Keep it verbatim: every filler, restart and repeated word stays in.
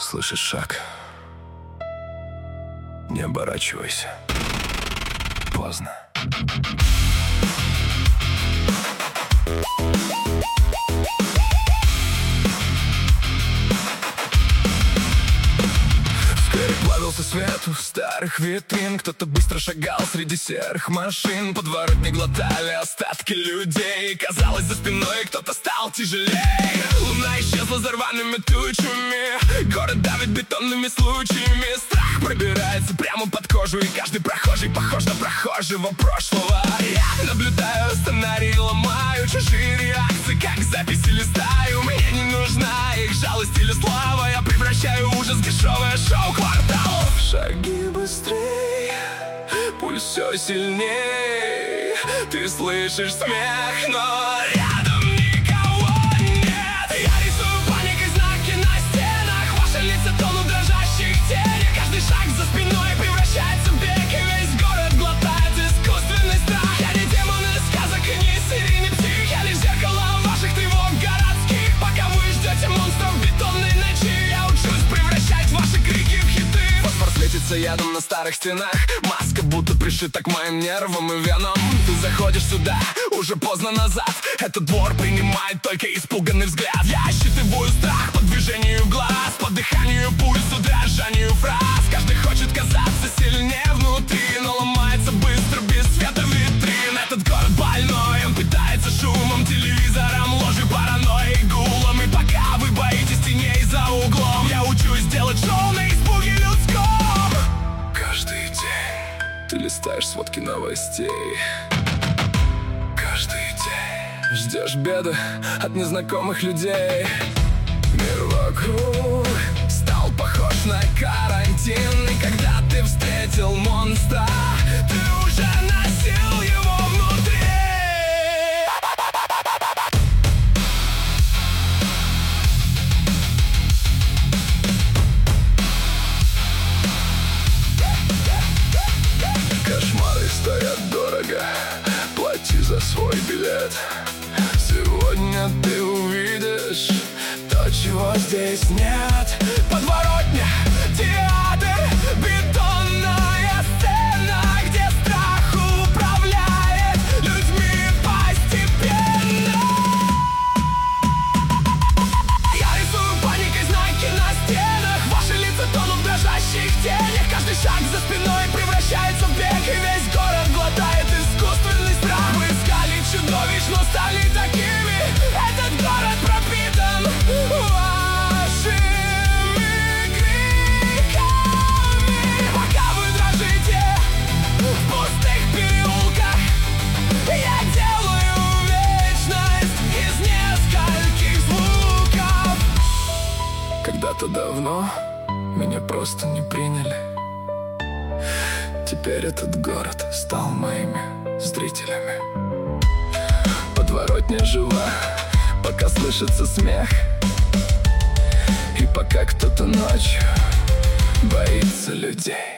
Слышишь шаг? Не оборачивайся. Поздно. Плавился свет у старых витрин. Кто-то быстро шагал среди серых машин. Подворотни глотали остатки людей. Казалось, за спиной кто-то стал тяжелей. Луна исчезла за рваными тучами. Город давит бетонными случаями. Страх пробирается прямо под кожу. И каждый прохожий похож на прохожего прошлого. Я наблюдаю сценарий, ломаю чужие реакции, как записи листаю. Мне не нужна их жалость или слава. Я превращаю ужас в дешевое шоу «Квартал». Шаги быстрей, пульс все сильней. Ты слышишь смех, но рядом никого нет. Я рисую паникой знаки на стенах. Ваши лица тонут в дрожащих тенях. Каждый шаг за спиной превращается в бег. И весь город глотает искусственный страх. Я не демон из сказок и не серийный псих. Я лишь зеркало ваших тревог городских. Пока вы ждете монстров в бетонной ночи, я учусь превращать ваши крики в хиты. Фосфор светится ядом на старых стенах. Маска будто пришита к моим нервам и венам. Ты заходишь сюда, уже поздно назад. Этот двор принимает только испуганный взгляд. Я считываю страх по движению глаз, по дыханию, пульсу, дрожанию фраз. Каждый хочет казаться сильнее внутри, но ломается быстро, без света витрин. Этот город больной, он питается шумом, телевизором, ложью, паранойей, гулом. И пока вы боитесь теней за углом, я учусь делать шоу на испуге людском. Каждый день ты листаешь сводки новостей. Каждый день ждешь беды от незнакомых людей. Мир вокруг стал похож на карантин. И когда ты встретил монстра, ты уже носил его внутри. Кошмары стоят дорого, плати за свой билет. Сегодня ты увидишь то, чего здесь нет. Подворотня, театр, бетонная сцена, где страх управляет людьми постепенно. Я рисую паникой знаки на стенах. Ваши лица тонут в дрожащих тенях. Каждый шаг за спиной превращается в бег. И весь город глотает искусственный страх. Вы искали чудовищ, но стали такими. Этот город пропитан вашими криками. Пока вы дрожите в пустых переулках, я делаю вечность из нескольких звуков. Когда-то давно меня просто не приняли. Теперь этот город стал моими зрителями. Подворотня жива, пока слышится смех. И пока кто-то ночью боится людей.